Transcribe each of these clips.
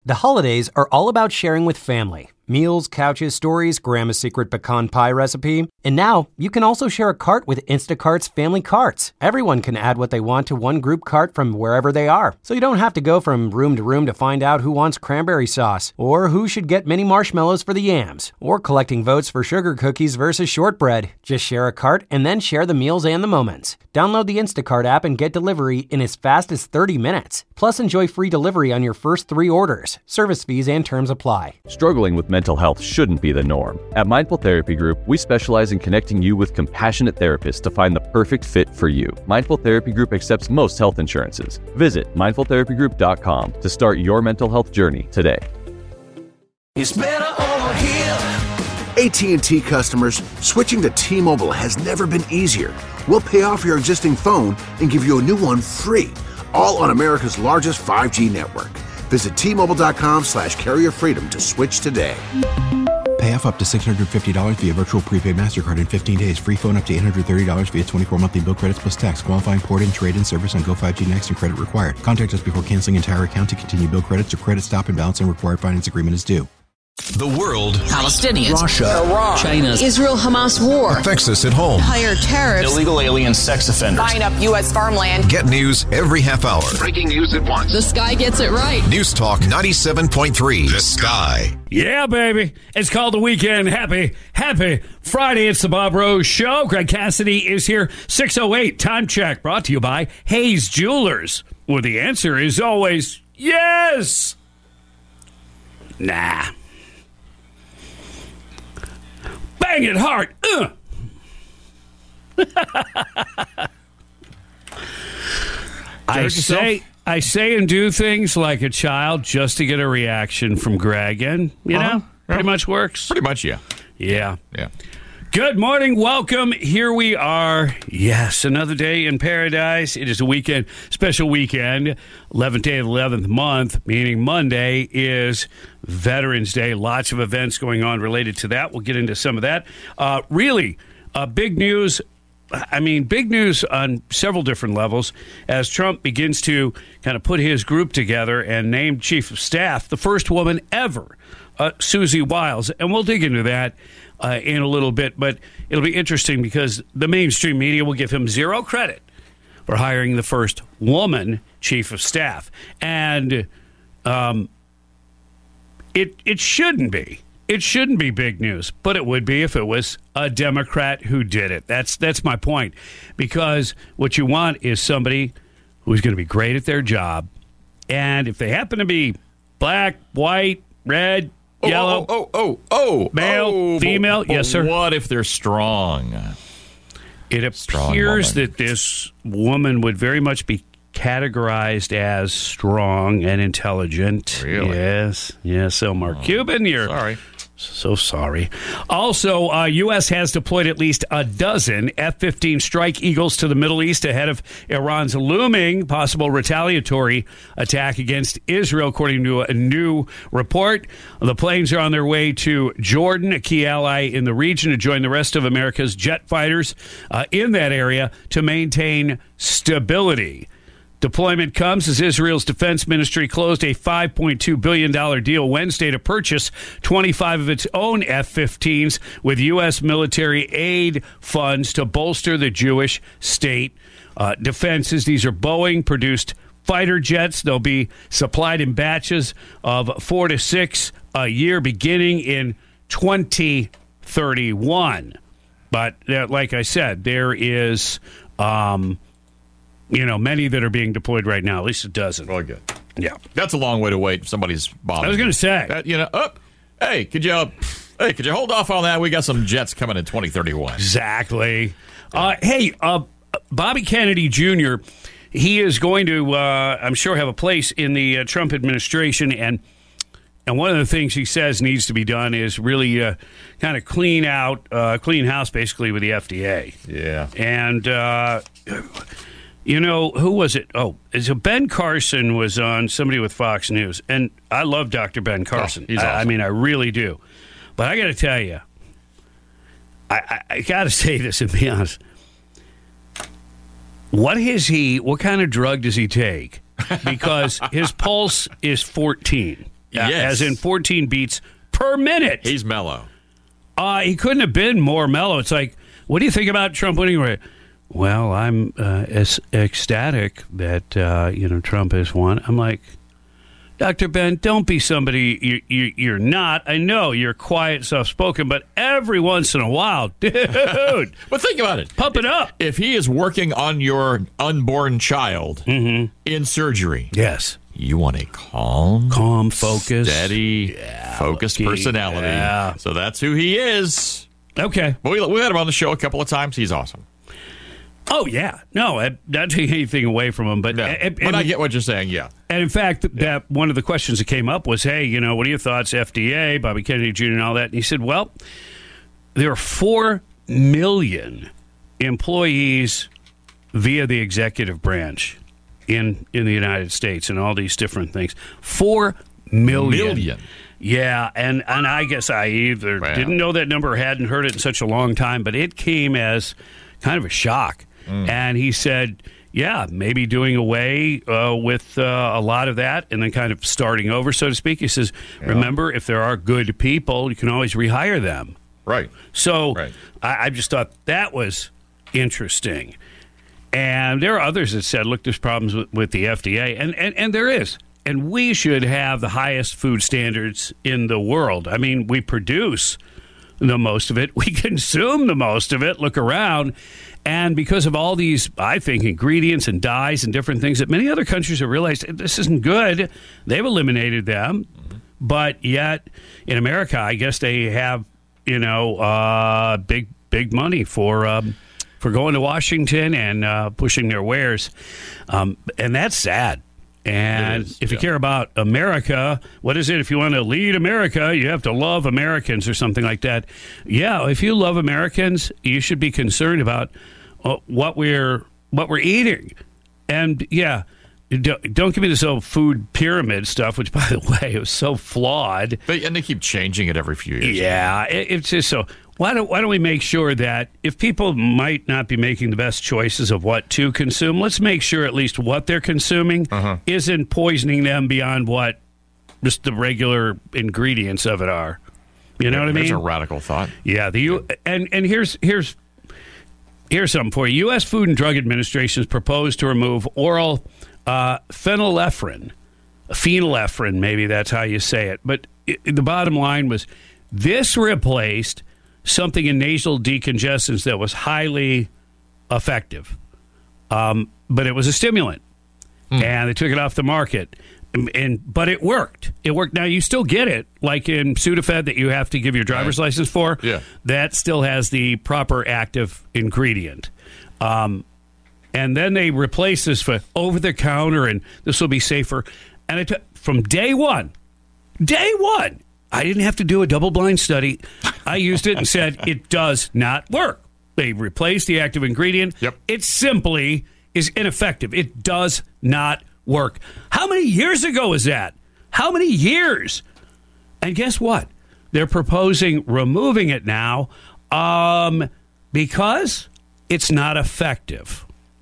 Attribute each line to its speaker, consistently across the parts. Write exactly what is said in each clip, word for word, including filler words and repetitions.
Speaker 1: The holidays are all about sharing with family. Meals, couches, stories, Grandma's secret pecan pie recipe. And now, you can also share a cart with Instacart's Family Carts. Everyone can add what they want to one group cart from wherever they are. So you don't have to go from room to room to find out who wants cranberry sauce, or who should get mini marshmallows for the yams, or collecting votes for sugar cookies versus shortbread. Just share a cart and then share the meals and the moments. Download the Instacart app and get delivery in as fast as thirty minutes. Plus, enjoy free delivery on your first three orders. Service fees and terms apply.
Speaker 2: Struggling with mental health shouldn't be the norm. At Mindful Therapy Group, we specialize in connecting you with compassionate therapists to find the perfect fit for you. Mindful Therapy Group accepts most health insurances. Visit mindful therapy group dot com to start your mental health journey today.
Speaker 3: It's better over here.
Speaker 4: A T and T customers, switching to T-Mobile has never been easier. We'll pay off your existing phone and give you a new one free, all on America's largest five G network. Visit T-Mobile.com slash carrier freedom to switch today.
Speaker 5: Pay off up to six hundred fifty dollars via virtual prepaid MasterCard in fifteen days. Free phone up to eight hundred thirty dollars via twenty-four monthly bill credits plus tax. Qualifying port-in, trade-in service on Go five G Next and credit required. Contact us before canceling entire account to continue bill credits or credit stop and balance and required finance agreement is due.
Speaker 6: The world,
Speaker 7: Palestinians,
Speaker 6: Russia,
Speaker 7: Iran,
Speaker 6: China,
Speaker 7: Israel-Hamas war,
Speaker 6: affects us at home.
Speaker 7: Higher tariffs,
Speaker 8: illegal alien sex offenders,
Speaker 9: buying up U S farmland.
Speaker 6: Get news every half hour.
Speaker 10: Breaking news at once.
Speaker 7: The Sky gets it right.
Speaker 6: News Talk ninety-seven point three. The Sky.
Speaker 11: Yeah, baby. It's called the weekend. Happy, happy Friday. It's the Bob Rose Show. Greg Cassidy is here. six oh eight time check brought to you by Hayes Jewelers, where the answer is always yes. Nah. Bang it hard. Uh. I say I say and do things like a child just to get a reaction from Greg, and you
Speaker 12: uh-huh.
Speaker 11: know, pretty yeah. much works.
Speaker 12: Pretty much, yeah.
Speaker 11: Yeah.
Speaker 12: Yeah.
Speaker 11: Good morning. Welcome. Here we are. Yes, another day in paradise. It is a weekend, special weekend. eleventh day of the eleventh month, meaning Monday, is Veterans Day. Lots of events going on related to that. We'll get into some of that. Uh, really, uh, big news. I mean, big news on several different levels as Trump begins to kind of put his group together and named Chief of Staff, the first woman ever, uh, Susie Wiles. And we'll dig into that uh, in a little bit. But it'll be interesting because the mainstream media will give him zero credit for hiring the first woman Chief of Staff. And um, it it shouldn't be. It shouldn't be big news, but it would be if it was a Democrat who did it. That's that's my point. Because what you want is somebody who's going to be great at their job. And if they happen to be black, white, red,
Speaker 12: oh,
Speaker 11: yellow,
Speaker 12: oh, oh, oh, oh,
Speaker 11: male,
Speaker 12: oh,
Speaker 11: female,
Speaker 12: but, but
Speaker 11: yes, sir.
Speaker 12: What if they're strong?
Speaker 11: It
Speaker 12: strong
Speaker 11: appears
Speaker 12: woman.
Speaker 11: that this woman would very much be categorized as strong and intelligent.
Speaker 12: Really?
Speaker 11: Yes. Yes. So, Mark
Speaker 12: oh,
Speaker 11: Cuban, you're
Speaker 12: sorry.
Speaker 11: So sorry. Also, uh, U S has deployed at least a dozen F fifteen Strike Eagles to the Middle East ahead of Iran's looming possible retaliatory attack against Israel, according to a new report. The planes are on their way to Jordan, a key ally in the region, to join the rest of America's jet fighters uh, in that area to maintain stability. Deployment comes as Israel's defense ministry closed a five point two billion dollars deal Wednesday to purchase twenty-five of its own F fifteens with U S military aid funds to bolster the Jewish state uh, defenses. These are Boeing-produced fighter jets. They'll be supplied in batches of four to six a year beginning in twenty thirty-one. But uh, like I said, there is... Um, You know, many that are being deployed right now. At least a dozen.
Speaker 12: Well, good.
Speaker 11: Yeah.
Speaker 12: That's a long way to wait. Somebody's bothering.
Speaker 11: I was going to say.
Speaker 12: That, you know, oh, hey, could you, hey, could you hold off on that? We got some jets coming in twenty thirty-one.
Speaker 11: Exactly. Uh, hey, uh, Bobby Kennedy Junior, he is going to, uh, I'm sure, have a place in the uh, Trump administration. And and one of the things he says needs to be done is really uh, kind of clean out, uh, clean house, basically, with the F D A.
Speaker 12: Yeah.
Speaker 11: And... Uh, You know, who was it? Oh, so Ben Carson was on somebody with Fox News. And I love Doctor Ben Carson.
Speaker 12: Oh, he's awesome.
Speaker 11: I, I mean, I really do. But I got to tell you, I, I, I got to say this and be honest. What is he, what kind of drug does he take? Because his pulse is fourteen. uh,
Speaker 12: Yes.
Speaker 11: as in fourteen beats per minute.
Speaker 12: He's mellow.
Speaker 11: Uh, he couldn't have been more mellow. It's like, what do you think about Trump winning? Right? Well, I'm uh, es- ecstatic that uh, you know Trump has won. I'm like, Doctor Ben, don't be somebody you, you, you're not. I know you're quiet, soft-spoken, but every once in a while, dude.
Speaker 12: But think about it.
Speaker 11: Pump it up.
Speaker 12: If he is working on your unborn child
Speaker 11: mm-hmm.
Speaker 12: in surgery,
Speaker 11: yes,
Speaker 12: you want a calm,
Speaker 11: calm, focused,
Speaker 12: steady,
Speaker 11: yeah,
Speaker 12: focused
Speaker 11: lucky.
Speaker 12: personality.
Speaker 11: Yeah.
Speaker 12: So that's who he is.
Speaker 11: Okay.
Speaker 12: Well, we, we had him on the show a couple of times. He's awesome.
Speaker 11: Oh, yeah. No, I'm not taking anything away from him. But,
Speaker 12: No,
Speaker 11: and,
Speaker 12: but
Speaker 11: and,
Speaker 12: I get what you're saying, yeah.
Speaker 11: And in fact, yeah. that one of the questions that came up was, hey, you know, what are your thoughts, F D A, Bobby Kennedy Junior and all that? And he said, well, there are four million employees via the executive branch in, in the United States and all these different things. Four million.
Speaker 12: Million.
Speaker 11: Yeah, and, and I guess I either
Speaker 12: wow.
Speaker 11: didn't know that number or hadn't heard it in such a long time, but it came as kind of a shock. Mm. And he said, yeah, maybe doing away uh, with uh, a lot of that and then kind of starting over, so to speak. He says, yeah. remember, if there are good people, you can always rehire them.
Speaker 12: Right.
Speaker 11: So
Speaker 12: right.
Speaker 11: I, I just thought that was interesting. And there are others that said, look, there's problems with, with the F D A. And, and, and there is. And we should have the highest food standards in the world. I mean, we produce the most of it. We consume the most of it. Look around. And because of all these, I think, ingredients and dyes and different things that many other countries have realized this isn't good, they've eliminated them. Mm-hmm. But yet, in America, I guess they have, you know, uh, big, big money for um, for going to Washington and uh, pushing their wares. Um, and that's sad. And is, if you yeah. care about America, what is it? If you want to lead America, you have to love Americans or something like that. Yeah, if you love Americans, you should be concerned about uh, what we're what we're eating. And yeah, don't, don't give me this old food pyramid stuff, which, by the way, is so flawed.
Speaker 12: But, and they keep changing it every few years.
Speaker 11: Yeah, it, it's just so. Why don't Why don't we make sure that if people might not be making the best choices of what to consume, let's make sure at least what they're consuming uh-huh. isn't poisoning them beyond what just the regular ingredients of it are. You know
Speaker 12: yeah,
Speaker 11: what I mean?
Speaker 12: There's a radical thought.
Speaker 11: Yeah. The U and and here's here's here's something for you. U S Food and Drug Administration has proposed to remove oral uh, phenylephrine, phenylephrine. Maybe that's how you say it. But it, the bottom line was this replaced something in nasal decongestants that was highly effective. Um, but it was a stimulant. Mm. And they took it off the market. And, and But it worked. It worked. Now, you still get it, like in Sudafed that you have to give your driver's right. license for.
Speaker 12: Yeah.
Speaker 11: That still has the proper active ingredient. Um, and then they replaced this for over-the-counter, and this will be safer. And it took, from day one, day one, I didn't have to do a double-blind study. I used it and said, it does not work. They replaced the active ingredient.
Speaker 12: Yep.
Speaker 11: It simply is ineffective. It does not work. How many years ago was that? How many years? And guess what? They're proposing removing it now um, because it's not effective.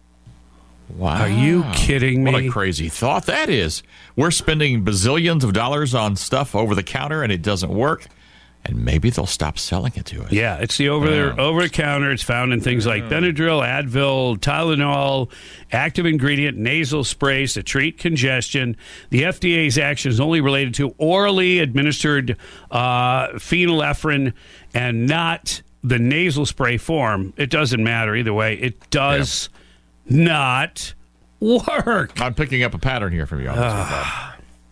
Speaker 12: Wow.
Speaker 11: Are you kidding me?
Speaker 12: What a crazy thought that is. We're spending bazillions of dollars on stuff over the counter and it doesn't work. And maybe they'll stop selling it to us.
Speaker 11: Yeah, it's the over
Speaker 12: yeah.
Speaker 11: the over the counter. It's found in things like Benadryl, Advil, Tylenol, active ingredient nasal sprays to treat congestion. The F D A's action is only related to orally administered uh, phenylephrine and not the nasal spray form. It doesn't matter either way. It does yeah. not work.
Speaker 12: I'm picking up a pattern here from you.
Speaker 11: Uh,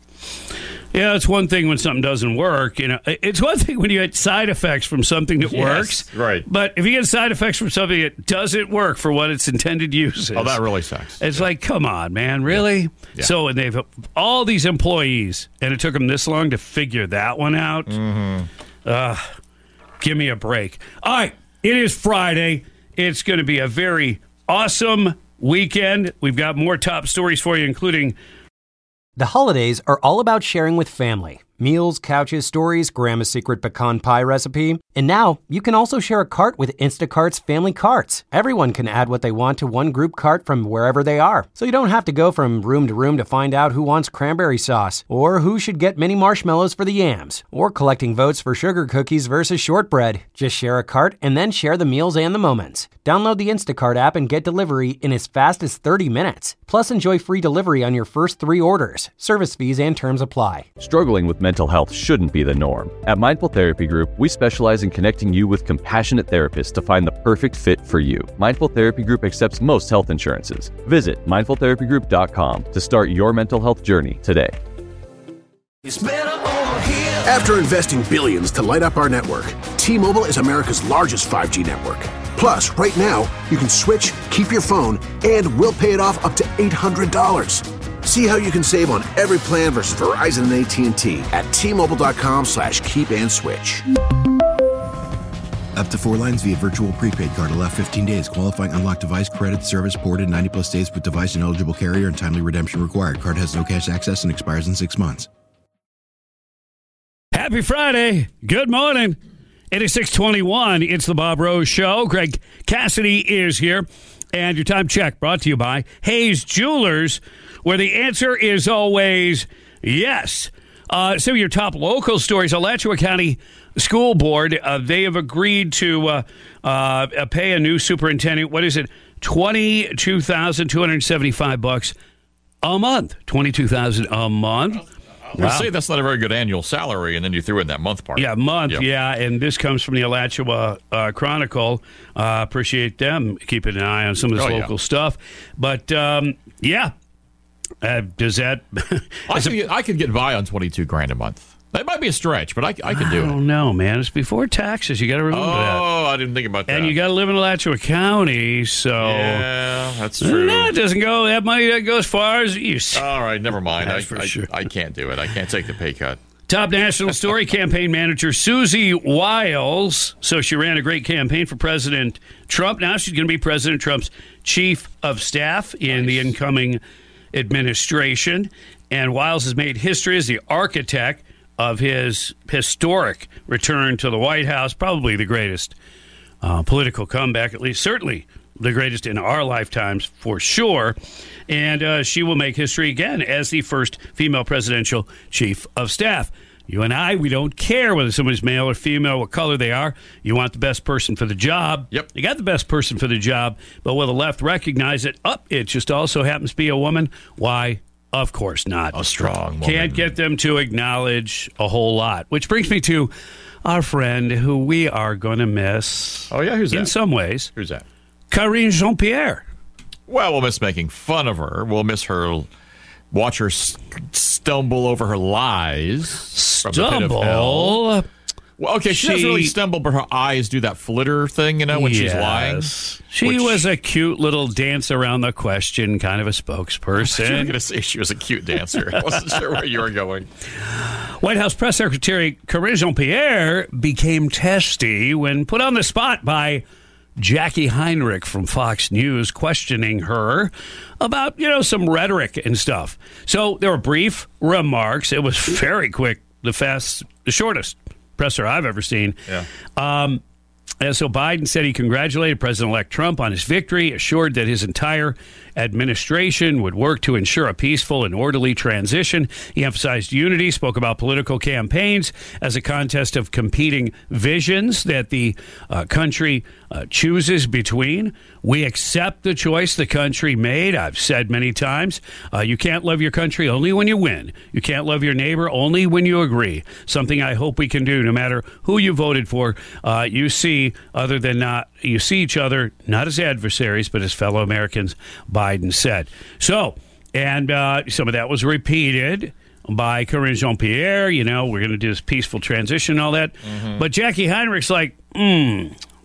Speaker 11: yeah, it's one thing when something doesn't work. You know, it's one thing when you get side effects from something that
Speaker 12: yes,
Speaker 11: works.
Speaker 12: Right.
Speaker 11: But if you get side effects from something that doesn't work for what its intended use is.
Speaker 12: Oh, that really sucks.
Speaker 11: It's
Speaker 12: yeah.
Speaker 11: like, come on, man, really? Yeah. Yeah. So and they've all these employees, and it took them this long to figure that one out.
Speaker 12: Mm-hmm.
Speaker 11: Uh, give me a break. All right, it is Friday. It's going to be a very awesome weekend. We've got more top stories for you, including...
Speaker 1: The holidays are all about sharing with family. Meals, couches, stories, Grandma's secret pecan pie recipe. And now, you can also share a cart with Instacart's family carts. Everyone can add what they want to one group cart from wherever they are. So you don't have to go from room to room to find out who wants cranberry sauce, or who should get mini marshmallows for the yams, or collecting votes for sugar cookies versus shortbread. Just share a cart and then share the meals and the moments. Download the Instacart app and get delivery in as fast as thirty minutes. Plus, enjoy free delivery on your first three orders. Service fees and terms apply.
Speaker 2: Struggling with mental health shouldn't be the norm. At Mindful Therapy Group, we specialize in connecting you with compassionate therapists to find the perfect fit for you. Mindful Therapy Group accepts most health insurances. Visit mindful therapy group dot com to start your mental health journey today.
Speaker 3: It's better over here.
Speaker 4: After investing billions to light up our network, T-Mobile is America's largest five G network. Plus, right now, you can switch, keep your phone, and we'll pay it off up to eight hundred dollars. See how you can save on every plan versus Verizon and A T and T at T-Mobile.com slash keep and switch.
Speaker 5: Up to four lines via virtual prepaid card. Allow fifteen days. Qualifying unlocked device credit service ported ninety plus days with device and eligible carrier and timely redemption required. Card has no cash access and expires in six months.
Speaker 11: Happy Friday. Good morning. It is six twenty-one. It's the Bob Rose Show. Greg Cassidy is here. And your time check brought to you by Hayes Jewelers, where the answer is always yes. Uh, some of your top local stories. Alachua County School Board, uh, they have agreed to uh, uh, pay a new superintendent. What is it? twenty-two thousand two hundred seventy-five bucks a month. twenty-two thousand dollars a month.
Speaker 12: Wow. Say that's not a very good annual salary, and then you threw in that month part.
Speaker 11: Yeah, month,
Speaker 12: yep.
Speaker 11: yeah, and this comes from the Alachua uh, Chronicle. Uh, appreciate them keeping an eye on some of this
Speaker 12: oh,
Speaker 11: local
Speaker 12: yeah.
Speaker 11: stuff. But, um, yeah, uh, does that...
Speaker 12: I, could get, I could get by on twenty-two grand a month. That might be a stretch, but I, I could do
Speaker 11: I
Speaker 12: it.
Speaker 11: don't know, man. It's before taxes. You got to remember
Speaker 12: oh,
Speaker 11: that.
Speaker 12: Oh, I didn't think about that.
Speaker 11: And you got to live in Alachua County, so...
Speaker 12: Yeah, that's true.
Speaker 11: No, it doesn't go... That money doesn't go as far as it used to.
Speaker 12: All right, never mind.
Speaker 11: That's
Speaker 12: I,
Speaker 11: for
Speaker 12: I,
Speaker 11: sure.
Speaker 12: I can't do it. I can't take the pay cut.
Speaker 11: Top national story, campaign manager Susie Wiles. So she ran a great campaign for President Trump. Now she's going to be President Trump's chief of staff in
Speaker 12: nice.
Speaker 11: the incoming administration. And Wiles has made history as the architect of his historic return to the White House, probably the greatest uh, political comeback, at least certainly the greatest in our lifetimes for sure. And uh, she will make history again as the first female presidential chief of staff. You and I, we don't care whether somebody's male or female, what color they are. You want the best person for the job.
Speaker 12: Yep.
Speaker 11: You got the best person for the job, but will the left recognize it? Up, oh, it just also happens to be a woman. Why? Of course not.
Speaker 12: A strong woman.
Speaker 11: Can't get them to acknowledge a whole lot. Which brings me to our friend who we are going to miss.
Speaker 12: Oh, yeah? Who's that?
Speaker 11: In some ways.
Speaker 12: Who's that?
Speaker 11: Karine Jean-Pierre.
Speaker 12: Well, we'll miss making fun of her. We'll miss her, watch her stumble over her lies.
Speaker 11: Stumble?
Speaker 12: Well, okay, she, she doesn't really stumble, but her eyes do that flitter thing, you know, when
Speaker 11: yes.
Speaker 12: she's lying.
Speaker 11: She which, was a cute little dance around the question, kind of a spokesperson.
Speaker 12: You were going to say she was a cute dancer. I wasn't sure where you were going.
Speaker 11: White House Press Secretary Karine Jean-Pierre became testy when put on the spot by Jackie Heinrich from Fox News, questioning her about, you know, some rhetoric and stuff. So there were brief remarks. It was very quick, the fast, the shortest presser I've ever seen.
Speaker 12: Yeah.
Speaker 11: Um, and so Biden said he congratulated President-elect Trump on his victory, assured that his entire administration would work to ensure a peaceful and orderly transition. He emphasized unity, spoke about political campaigns as a contest of competing visions that the uh, country uh, chooses between. We accept the choice the country made. I've said many times, uh, you can't love your country only when you win. You can't love your neighbor only when you agree. Something I hope we can do no matter who you voted for. Uh, you see, other than not, you see each other not as adversaries, but as fellow Americans, Biden said. So, and uh, some of that was repeated by Karine Jean-Pierre. You know, we're going to do this peaceful transition and all that. Mm-hmm. But Jackie Heinrich's like, hmm,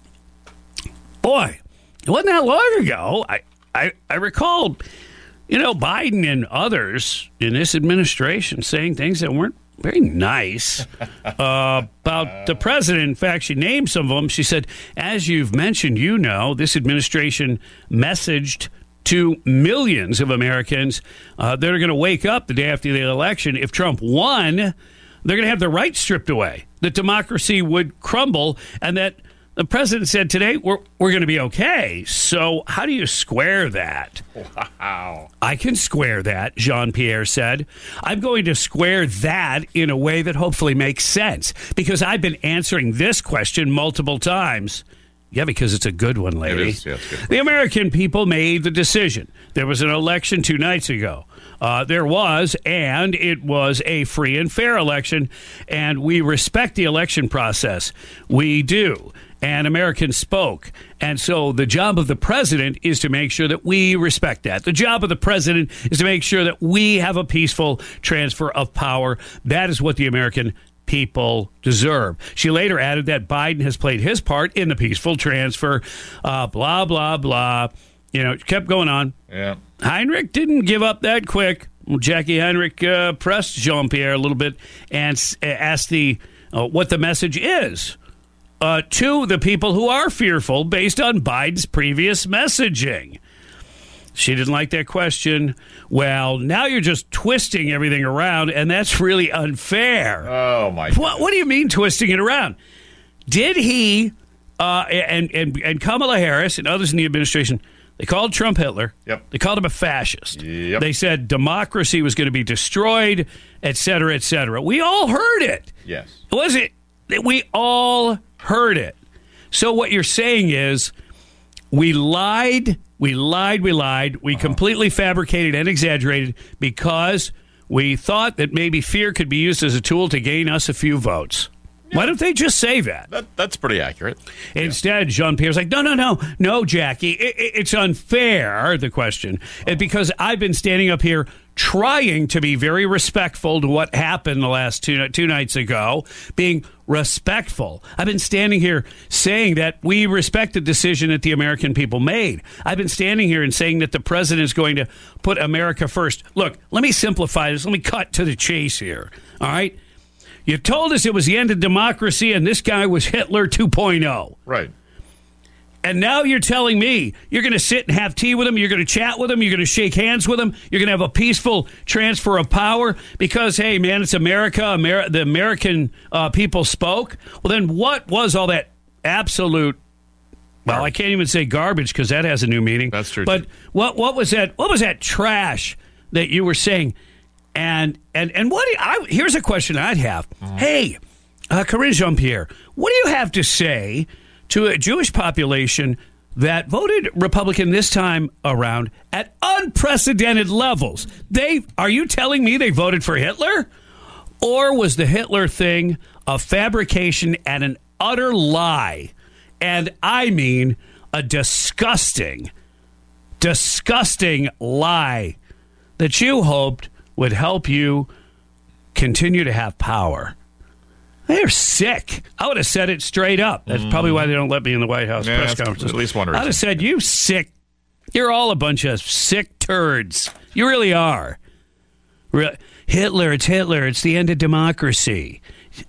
Speaker 11: boy, it wasn't that long ago. I, I, I recall, you know, Biden and others in this administration saying things that weren't very nice uh, about the president. In fact, she named some of them. She said, as you've mentioned, you know, this administration messaged to millions of Americans uh, that are going to wake up the day after the election. If Trump won, they're going to have their rights stripped away, that democracy would crumble, and that the president said today, we're, we're going to be okay. So how do you square that?
Speaker 12: Wow.
Speaker 11: I can square that, Jean-Pierre said. I'm going to square that in a way that hopefully makes sense, because I've been answering this question multiple times. Yeah, because it's a good one, lady.
Speaker 12: It is, yeah, it's good.
Speaker 11: The American people made the decision. There was an election two nights ago. Uh, there was, and it was a free and fair election, and we respect the election process. We do. And Americans spoke. And so the job of the president is to make sure that we respect that. The job of the president is to make sure that we have a peaceful transfer of power. That is what the American people deserve. She later added that Biden has played his part in the peaceful transfer, uh, blah, blah, blah. You know, it kept going on.
Speaker 12: Yeah.
Speaker 11: Heinrich didn't give up that quick. Well, Jackie Heinrich uh, pressed Jean-Pierre a little bit and s- asked the uh, what the message is uh, to the people who are fearful based on Biden's previous messaging. She didn't like that question. Well, now you're just twisting everything around, and that's really unfair.
Speaker 12: Oh, my
Speaker 11: God. What, what do you mean twisting it around? Did he uh, and, and, and Kamala Harris and others in the administration, they called Trump Hitler.
Speaker 12: Yep.
Speaker 11: They called him a fascist.
Speaker 12: Yep.
Speaker 11: They said democracy was going to be destroyed, et cetera, et cetera. We all heard it.
Speaker 12: Yes.
Speaker 11: Was it? We all heard it. So what you're saying is we lied, we lied, we lied. We uh-huh. completely fabricated and exaggerated because we thought that maybe fear could be used as a tool to gain us a few votes. Yeah. Why don't they just say that?
Speaker 12: that that's pretty accurate.
Speaker 11: Instead, yeah. Jean-Pierre's like, no, no, no, no, Jackie. It, it, it's unfair, the question. Oh. It, because I've been standing up here trying to be very respectful to what happened the last two, two nights ago, being respectful. I've been standing here saying that we respect the decision that the American people made. I've been standing here and saying that the president is going to put America first. Look, let me simplify this. Let me cut to the chase here. All right? You told us it was the end of democracy and this guy was Hitler two point oh.
Speaker 12: Right.
Speaker 11: And now you're telling me you're going to sit and have tea with him, you're going to chat with him, you're going to shake hands with him, you're going to have a peaceful transfer of power because, hey, man, it's America, Amer- the American uh, people spoke. Well, then what was all that absolute, well, I can't even say garbage because that has a new meaning.
Speaker 12: That's true.
Speaker 11: But what what was that, what was that trash that you were saying? And and and what do you, I, here's a question I'd have. Mm-hmm. Hey, uh, Corinne Jean-Pierre, what do you have to say to a Jewish population that voted Republican this time around at unprecedented levels? They are you telling me they voted for Hitler? Or was the Hitler thing a fabrication and an utter lie? And I mean a disgusting, disgusting lie that you hoped would help you continue to have power. They're sick. I would have said it straight up. That's mm. probably why they don't let me in the White House
Speaker 12: yeah,
Speaker 11: press conferences.
Speaker 12: At least one reason.
Speaker 11: I'd have said, you sick. You're all a bunch of sick turds. You really are. Re- Hitler, it's Hitler. It's the end of democracy.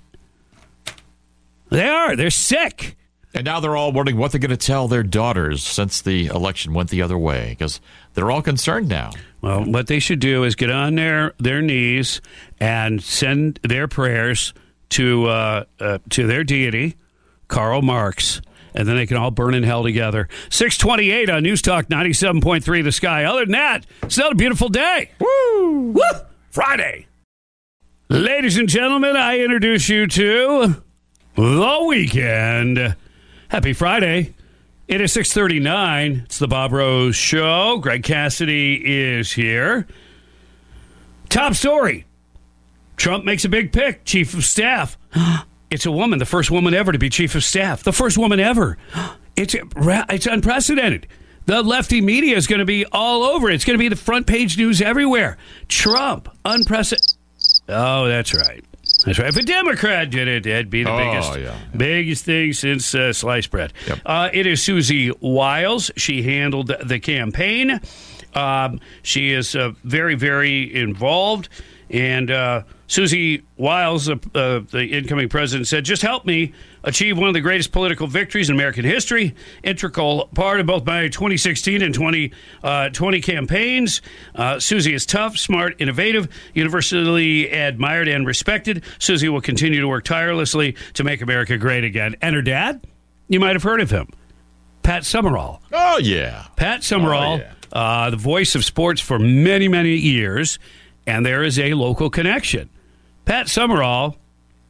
Speaker 11: They are. They're sick.
Speaker 12: And now they're all wondering what they're going to tell their daughters since the election went the other way, because they're all concerned now.
Speaker 11: Well, what they should do is get on their, their knees and send their prayers to uh, uh, to their deity, Karl Marx, and then they can all burn in hell together. six twenty-eight on News Talk ninety-seven point three The Sky. Other than that, it's not a beautiful day. Woo! Woo! Friday. Ladies and gentlemen, I introduce you to The Weekend. Happy Friday. It is six thirty-nine. It's the Bob Rose Show. Greg Cassidy is here. Top story. Trump makes a big pick. Chief of Staff. It's a woman. The first woman ever to be Chief of Staff. The first woman ever. It's it's unprecedented. The lefty media is going to be all over it. It's going to be the front page news everywhere. Trump. Unprecedented. Oh, that's right. That's right. If a Democrat did it, that'd be the
Speaker 12: oh,
Speaker 11: biggest
Speaker 12: yeah.
Speaker 11: biggest thing since uh, sliced bread.
Speaker 12: Yep.
Speaker 11: Uh, it is Susie Wiles. She handled the campaign. Um, she is uh, very, very involved. And uh, Susie Wiles, uh, uh, the incoming president, said, just help me achieve one of the greatest political victories in American history. Integral part of both my twenty sixteen and twenty twenty campaigns. Uh, Susie is tough, smart, innovative, universally admired and respected. Susie will continue to work tirelessly to make America great again. And her dad, you might have heard of him, Pat Summerall.
Speaker 12: Oh, yeah.
Speaker 11: Pat Summerall,
Speaker 12: Oh, yeah.
Speaker 11: uh, the voice of sports for many, many years. And there is a local connection. Pat Summerall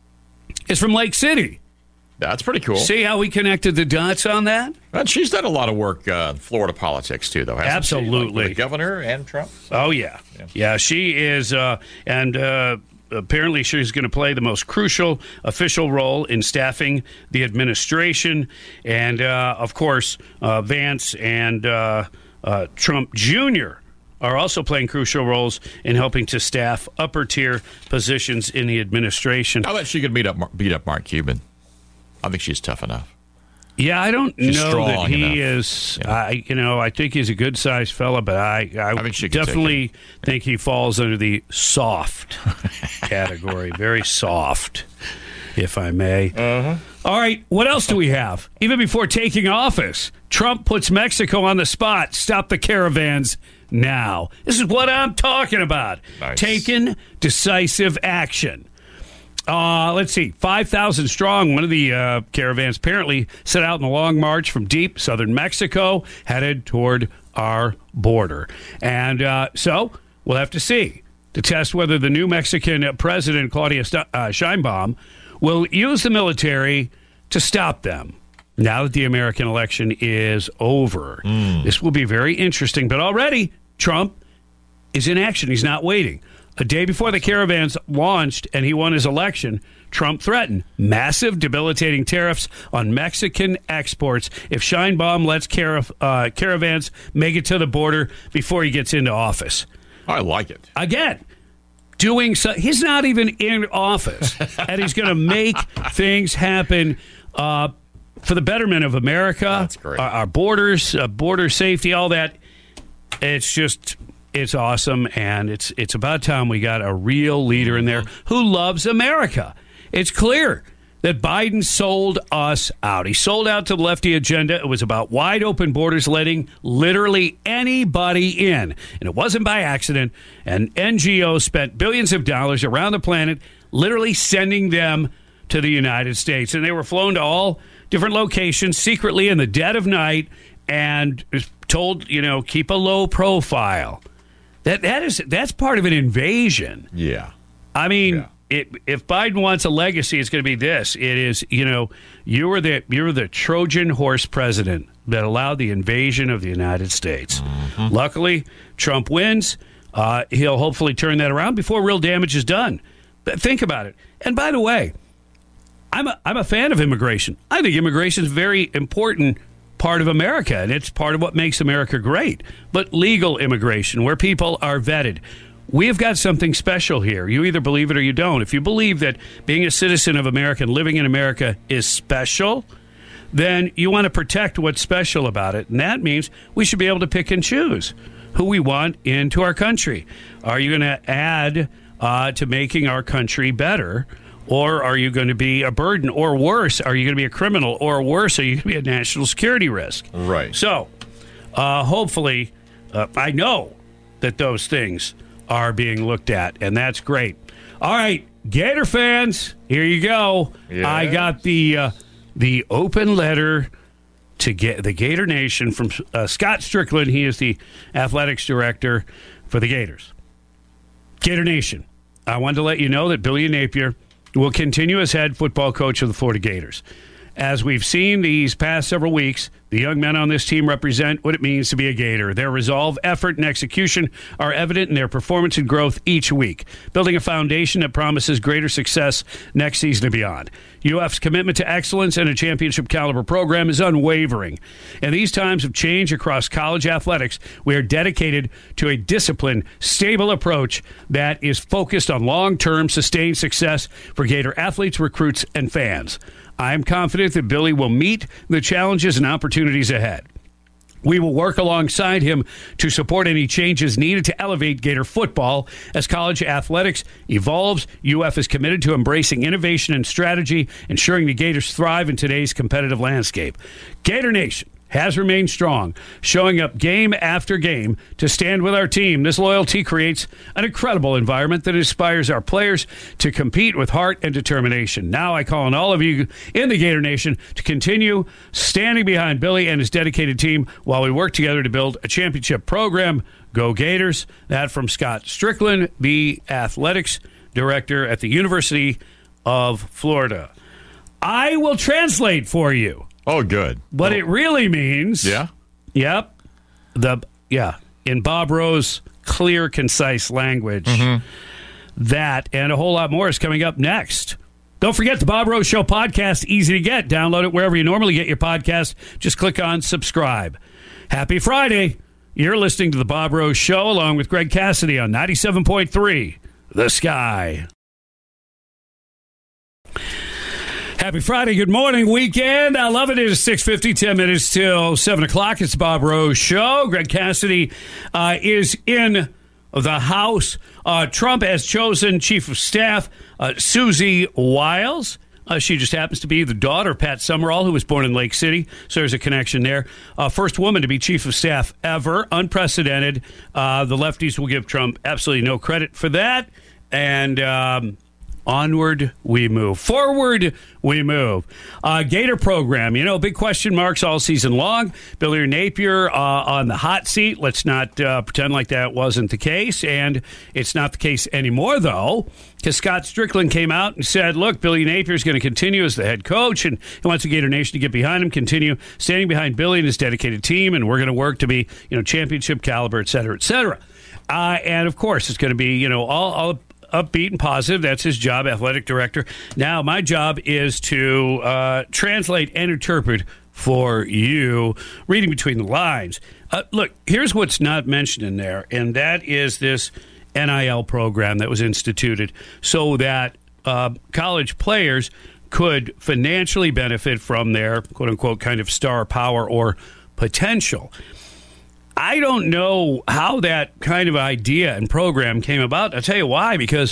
Speaker 11: is from Lake City.
Speaker 12: That's pretty cool.
Speaker 11: See how we connected the dots on that?
Speaker 12: And she's done a lot of work uh, in Florida politics, too, though, hasn't
Speaker 11: Absolutely.
Speaker 12: she? Like with the governor and Trump.
Speaker 11: Oh, yeah. Yeah, yeah she is. Uh, and uh, apparently she's going to play the most crucial official role in staffing the administration. And, uh, of course, uh, Vance and uh, uh, Trump Junior are also playing crucial roles in helping to staff upper-tier positions in the administration.
Speaker 12: I bet she could beat up, beat up Mark Cuban. I think she's tough enough.
Speaker 11: Yeah, I don't
Speaker 12: She's
Speaker 11: know that
Speaker 12: strong
Speaker 11: he
Speaker 12: enough.
Speaker 11: is.
Speaker 12: Yeah.
Speaker 11: I, you know, I think he's a good-sized fella, but I, I,
Speaker 12: I think she could
Speaker 11: definitely think he falls under the soft category. Very soft, if I may.
Speaker 12: Uh-huh.
Speaker 11: All right, what else do we have? Even before taking office, Trump puts Mexico on the spot. Stop the caravans now. This is what I'm talking about.
Speaker 12: Nice.
Speaker 11: Taking decisive action. Uh, let's see, five thousand strong. One of the uh, caravans apparently set out in a long march from deep southern Mexico, headed toward our border. And uh, so we'll have to see to test whether the new Mexican president, Claudia St- uh, Sheinbaum, will use the military to stop them. Now that the American election is over, mm. This will be very interesting. But already, Trump is in action. He's not waiting. A day before the caravans launched and he won his election, Trump threatened massive, debilitating tariffs on Mexican exports if Sheinbaum lets car- uh, caravans make it to the border before he gets into office.
Speaker 12: I like it.
Speaker 11: Again, doing so. He's not even in office, and he's going to make things happen uh, for the betterment of America.
Speaker 12: That's great.
Speaker 11: Our, our borders, uh, border safety, all that. It's just... It's awesome, and it's it's about time we got a real leader in there who loves America. It's clear that Biden sold us out. He sold out to the lefty agenda. It was about wide open borders, letting literally anybody in. And it wasn't by accident. And N G Os spent billions of dollars around the planet, literally sending them to the United States. And they were flown to all different locations secretly in the dead of night and told, you know, keep a low profile. That that is that's part of an invasion.
Speaker 12: Yeah.
Speaker 11: I mean,
Speaker 12: Yeah.
Speaker 11: it, if Biden wants a legacy, it's going to be this. It is, you know, you were the you were the Trojan horse president that allowed the invasion of the United States. Mm-hmm. Luckily, Trump wins. Uh, he'll hopefully turn that around before real damage is done. But think about it. And by the way, I'm a, I'm a fan of immigration. I think immigration is very important part of America, and it's part of what makes America great. But legal immigration, where people are vetted. We've got something special here. You either believe it or you don't. If you believe that being a citizen of America and living in America is special, then you want to protect what's special about it. And that means we should be able to pick and choose who we want into our country. Are you going to add uh, to making our country better? Or are you going to be a burden? Or worse, are you going to be a criminal? Or worse, are you going to be a national security risk?
Speaker 12: Right.
Speaker 11: So, uh, hopefully, uh, I know that those things are being looked at, and that's great. All right, Gator fans, here you go.
Speaker 12: Yeah.
Speaker 11: I got the uh, the open letter to get the Gator Nation from uh, Scott Strickland. He is the athletics director for the Gators. Gator Nation, I wanted to let you know that Billy Napier will continue as head football coach of the Florida Gators. As we've seen these past several weeks, the young men on this team represent what it means to be a Gator. Their resolve, effort, and execution are evident in their performance and growth each week, building a foundation that promises greater success next season and beyond. U F's commitment to excellence and a championship-caliber program is unwavering. In these times of change across college athletics, we are dedicated to a disciplined, stable approach that is focused on long-term, sustained success for Gator athletes, recruits, and fans. I am confident that Billy will meet the challenges and opportunities ahead. We will work alongside him to support any changes needed to elevate Gator football. As college athletics evolves, U F is committed to embracing innovation and strategy, ensuring the Gators thrive in today's competitive landscape. Gator Nation has remained strong, showing up game after game to stand with our team. This loyalty creates an incredible environment that inspires our players to compete with heart and determination. Now I call on all of you in the Gator Nation to continue standing behind Billy and his dedicated team while we work together to build a championship program. Go Gators. That from Scott Strickland, the athletics director at the University of Florida. I will translate for you.
Speaker 12: Oh, good.
Speaker 11: What
Speaker 12: oh.
Speaker 11: it really means.
Speaker 12: Yeah?
Speaker 11: Yep. The yeah. In Bob Rowe's clear, concise language.
Speaker 12: Mm-hmm.
Speaker 11: That and a whole lot more is coming up next. Don't forget the Bob Rowe Show podcast, easy to get. Download it wherever you normally get your podcast. Just click on subscribe. Happy Friday. You're listening to the Bob Rowe Show along with Greg Cassidy on ninety-seven point three The Sky. Happy Friday. Good morning, weekend. I love it. It is six fifty, ten minutes till seven o'clock. It's the Bob Rowe Show. Greg Cassidy uh, is in the house. Uh, Trump has chosen Chief of Staff uh, Susie Wiles. Uh, she just happens to be the daughter of Pat Summerall, who was born in Lake City. So there's a connection there. Uh, first woman to be Chief of Staff ever. Unprecedented. Uh, the lefties will give Trump absolutely no credit for that. And Um, onward we move. Forward we move. Uh, Gator program, you know, big question marks all season long. Billy Napier uh, on the hot seat. Let's not uh, pretend like that wasn't the case. And it's not the case anymore, though, because Scott Strickland came out and said, look, Billy Napier is going to continue as the head coach, and he wants the Gator Nation to get behind him, continue standing behind Billy and his dedicated team, and we're going to work to be, you know, championship caliber, et cetera, et cetera. Uh, and, of course, it's going to be, you know, all, all upbeat and positive. That's his job, athletic director. Now, my job is to uh, translate and interpret for you, reading between the lines. Uh, look, here's what's not mentioned in there, and that is this N I L program that was instituted so that uh, college players could financially benefit from their, quote-unquote, kind of star power or potential. I don't know how that kind of idea and program came about. I'll tell you why, because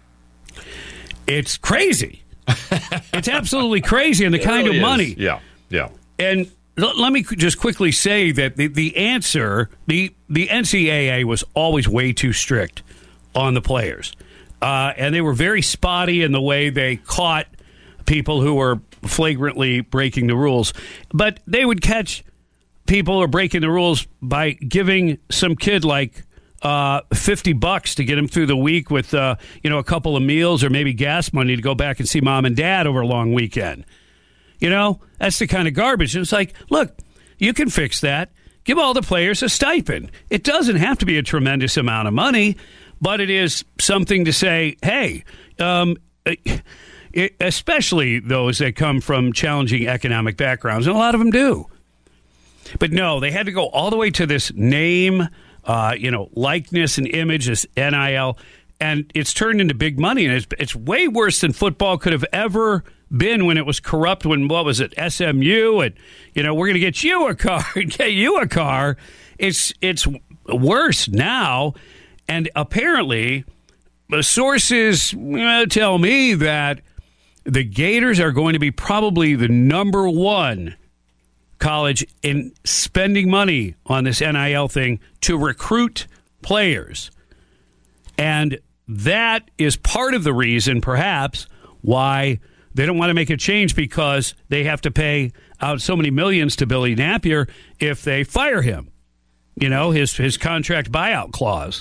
Speaker 11: it's crazy. It's absolutely crazy, and the
Speaker 12: it
Speaker 11: kind
Speaker 12: really
Speaker 11: of money.
Speaker 12: Is. Yeah, yeah.
Speaker 11: And l- let me just quickly say that the, the answer, the, the N C double A was always way too strict on the players. Uh, and they were very spotty in the way they caught people who were flagrantly breaking the rules. But they would catch people are breaking the rules by giving some kid like uh, fifty bucks to get him through the week with, uh, you know, a couple of meals or maybe gas money to go back and see mom and dad over a long weekend. You know, that's the kind of garbage. And it's like, look, you can fix that. Give all the players a stipend. It doesn't have to be a tremendous amount of money, but it is something to say, hey, um, it, especially those that come from challenging economic backgrounds, and a lot of them do. But no, they had to go all the way to this name, uh, you know, likeness and image, this N I L, and it's turned into big money. And it's, it's way worse than football could have ever been when it was corrupt. When, what was it, S M U? And, you know, we're going to get you a car and get you a car. It's, it's worse now. And apparently, the sources uh, tell me that the Gators are going to be probably the number one college in spending money on this N I L thing to recruit players. And that is part of the reason, perhaps, why they don't want to make a change, because they have to pay out so many millions to Billy Napier if they fire him. You know, his his contract buyout clause.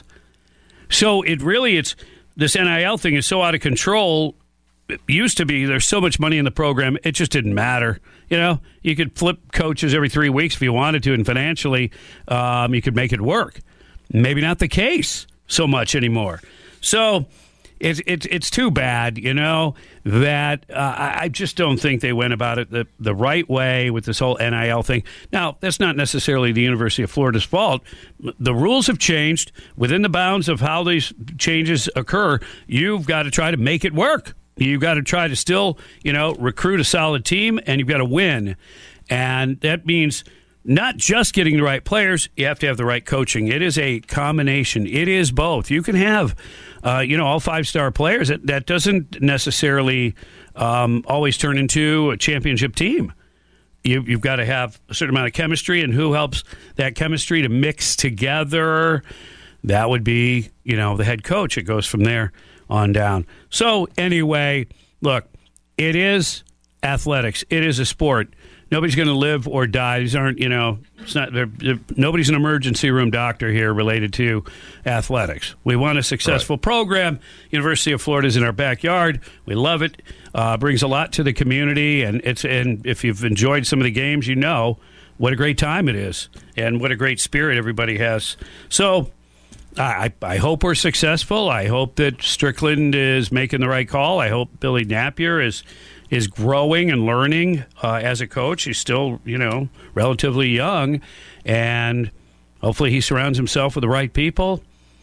Speaker 11: So it really, it's this N I L thing is so out of control. It used to be there's so much money in the program, it just didn't matter. You know, you could flip coaches every three weeks if you wanted to, and financially, um, you could make it work. Maybe not the case so much anymore. So it's it's it's too bad, you know, that uh, I, I just don't think they went about it the, the right way with this whole N I L thing. Now, that's not necessarily the University of Florida's fault. The rules have changed. Within the bounds of how these changes occur, you've got to try to make it work. You've got to try to still, you know, recruit a solid team, and you've got to win. And that means not just getting the right players, you have to have the right coaching. It is a combination. It is both. You can have, uh, you know, all five-star players. That, that doesn't necessarily um, always turn into a championship team. You, you've got to have a certain amount of chemistry, and who helps that chemistry to mix together? That would be, you know, the head coach. It goes from there on down. So anyway, look, it is athletics. It is a sport. Nobody's going to live or die. These aren't, you know, it's not. They're, they're, nobody's an emergency room doctor here related to athletics. We want a successful right. program. University of Florida is in our backyard. We love it. Uh, brings a lot to the community, and it's. And if you've enjoyed some of the games, you know what a great time it is, and what a great spirit everybody has. So, I, I hope we're successful. I hope that Strickland is making the right call. I hope Billy Napier is. is growing and learning uh, as a coach. He's still, you know, relatively young, and hopefully he surrounds himself with the right people,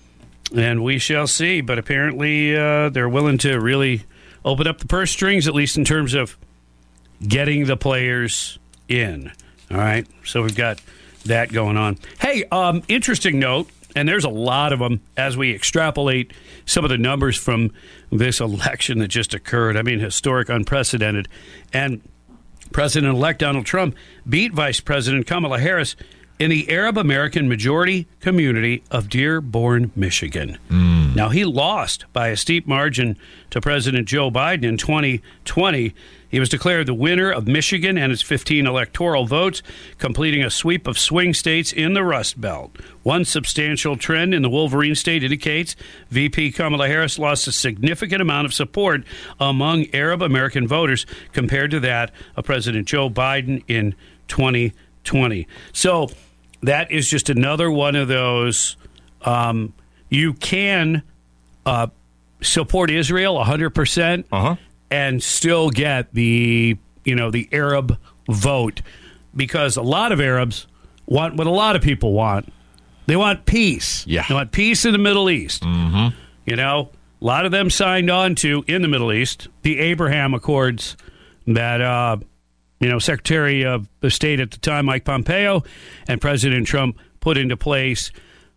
Speaker 11: and we shall see. But apparently uh, they're willing to really open up the purse strings, at least in terms of getting the players in. All right, so we've got that going on. Hey, um, interesting note, and there's a lot of them as we extrapolate some of the numbers from this election that just occurred. I mean, historic, unprecedented. And President-elect Donald Trump beat Vice President Kamala Harris in the Arab American majority community of Dearborn, Michigan. Mm. Now, he lost by a steep margin to President Joe Biden in twenty twenty. He was declared the winner of Michigan and its fifteen electoral votes, completing a sweep of swing states in the Rust Belt. One substantial trend in the Wolverine state indicates V P Kamala Harris lost a significant amount of support among Arab American voters compared to that of President Joe Biden in twenty twenty. So that is just another one of those. Um, you can uh, support Israel one hundred percent. Uh-huh. And still get the, you know, the Arab vote, because a lot of Arabs want what a lot of people want. They want peace. Yeah. They want peace in the Middle East. Mm-hmm. You know, a lot of them signed on to, in the Middle East, the Abraham Accords that, uh, you know, Secretary of the State at the time, Mike Pompeo, and President Trump put into place.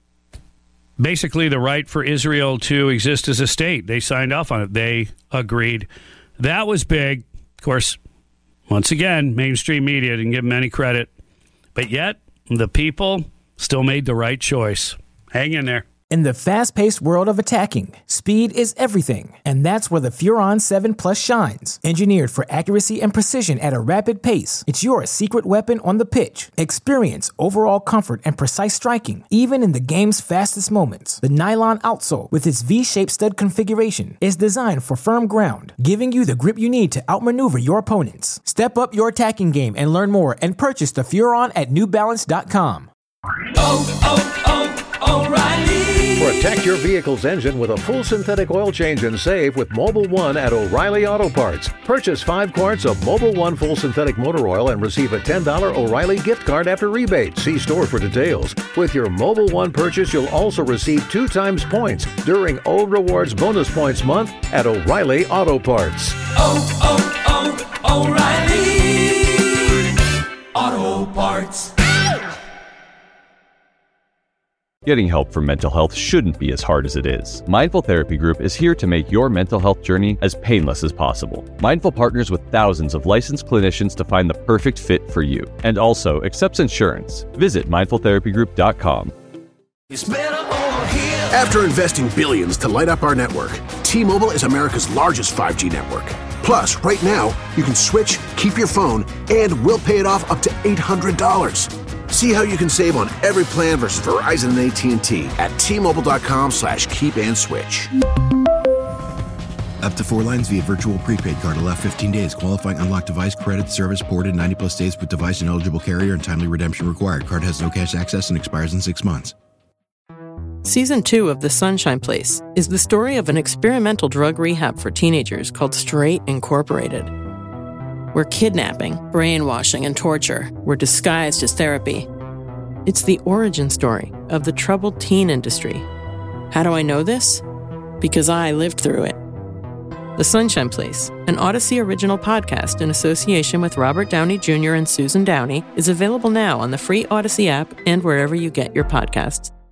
Speaker 11: Basically, the right for Israel to exist as a state. They signed off on it. They agreed. That was big. Of course, once again, mainstream media didn't give them any credit. But yet, the people still made the right choice. Hang in there.
Speaker 8: In the fast-paced world of attacking, speed is everything, and that's where the Furon seven Plus shines. Engineered for accuracy and precision at a rapid pace, it's your secret weapon on the pitch. Experience overall comfort and precise striking, even in the game's fastest moments. The nylon outsole, with its V-shaped stud configuration, is designed for firm ground, giving you the grip you need to outmaneuver your opponents. Step up your attacking game and learn more, and purchase the Furon at new balance dot com.
Speaker 3: Oh, oh, oh, O'Reilly.
Speaker 9: Protect your vehicle's engine with a full synthetic oil change and save with Mobil one at O'Reilly Auto Parts. Purchase five quarts of Mobil one full synthetic motor oil and receive a ten dollars O'Reilly gift card after rebate. See store for details. With your Mobil one purchase, you'll also receive two times points during O Rewards Bonus Points Month at O'Reilly Auto Parts.
Speaker 3: Oh, oh, oh, O'Reilly Auto Parts.
Speaker 2: Getting help for mental health shouldn't be as hard as it is. Mindful Therapy Group is here to make your mental health journey as painless as possible. Mindful partners with thousands of licensed clinicians to find the perfect fit for you, and also accepts insurance. Visit mindful therapy group dot com.
Speaker 3: It's better over here.
Speaker 4: After investing billions to light up our network, T-Mobile is America's largest five G network. Plus, right now, you can switch, keep your phone, and we'll pay it off up to eight hundred dollars. See how you can save on every plan versus Verizon and A T and T at T-Mobile.com slash keep and switch.
Speaker 5: Up to four lines via virtual prepaid card. Allow fifteen days. Qualifying unlocked device credit service ported ninety plus days with device and eligible carrier and timely redemption required. Card has no cash access and expires in six months.
Speaker 10: Season two of The Sunshine Place is the story of an experimental drug rehab for teenagers called Straight Incorporated, where kidnapping, brainwashing, and torture were disguised as therapy. It's the origin story of the troubled teen industry. How do I know this? Because I lived through it. The Sunshine Place, an Odyssey original podcast in association with Robert Downey Junior and Susan Downey, is available now on the free Odyssey app and wherever you get your podcasts.